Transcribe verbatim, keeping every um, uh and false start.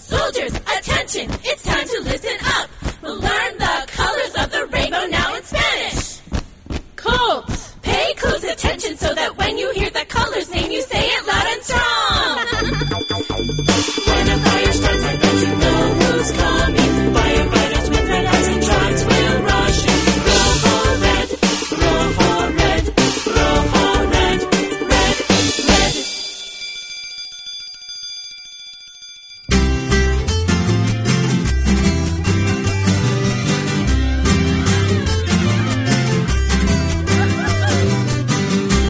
Soldiers, attention, it's time to listen up. We'll learn the colors of the rainbow now in Spanish. Colts, pay close attention so